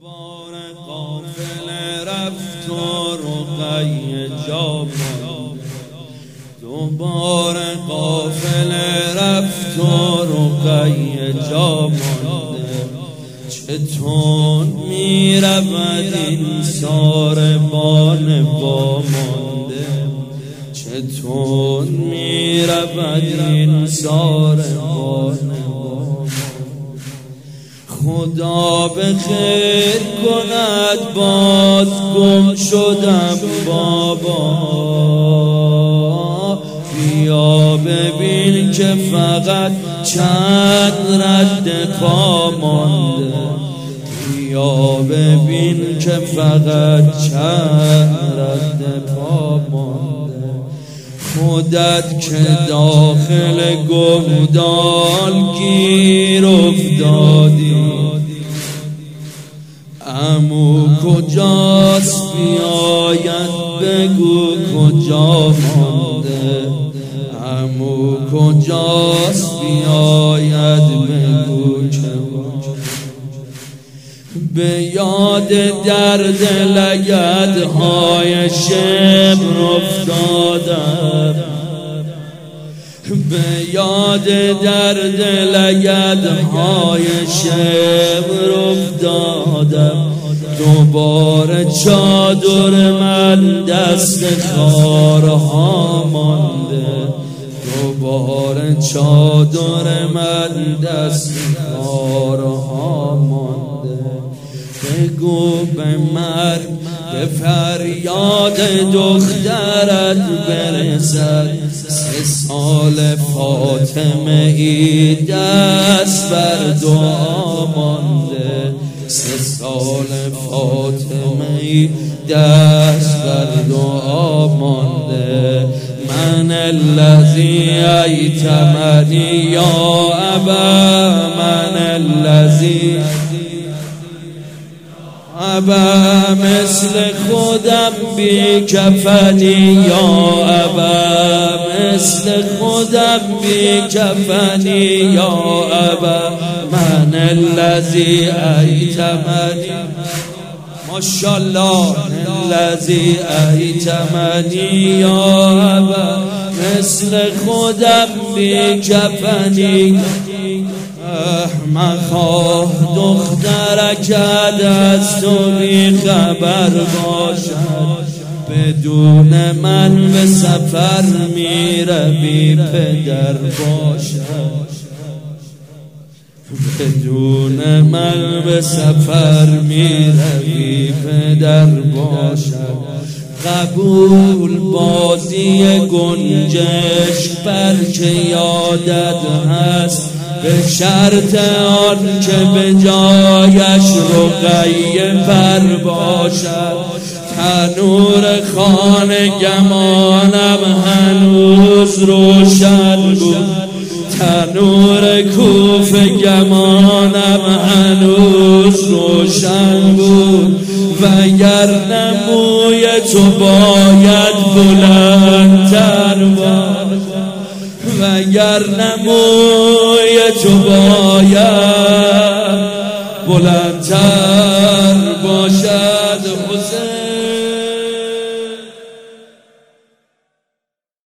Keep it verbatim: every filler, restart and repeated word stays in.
بار قافله رفت و رقیه جا ماند. دوباره قافله رفت و رقیه جا مانده. چطور می رود این ساربان وامانده؟ چطور می رود این ساربان وامانده؟ خدا به خیر کند باز گم شدم بابا. بیا ببین که فقط چند رد پا مانده. بیا ببین که فقط چند رد پا مانده. خودت که داخل گودال گیر افتادی، عمو کجاست بیاید بگو کجا مانده. عمو کجاست بیاید بگو که به یاد درد لگدهای شبر افتادم. به یاد درد لگدهای شبر افتادم. دوباره چادر من دست خارها مانده. دوباره چادر من دست خارها مانده. بگو به مرگ به فریاد دخترت برسد. سه سال فاطمه ای دست بر دعا مانده. سه سال فاطمه ای دست بر دعا مانده. من الذی ایتمنی یا ابا، من الذی ابا مثل خودم بی کفنی یا ابا، مثل خودم بی کفنی یا ابا. من الذی ایتمنی ماشاءالله الذی ایتمنی یا ابا، مثل خودم بی کفنی. مخواه دخترکت از تو بی خبر باشد. بدون من به سفر میره بی پدر باشد. بدون من به سفر میره بی پدر باشد. قبول بازی گنجش بر که یادت هست، به شرط آن که به جایش رقیه پر باشد. تنور خانه گمانم هنوز روشن بود. تنور کوفه گمانم هنوز روشن بود. وگرنه موی تو باید بلندتر باشد. وگرنه موی تو باید بلندتر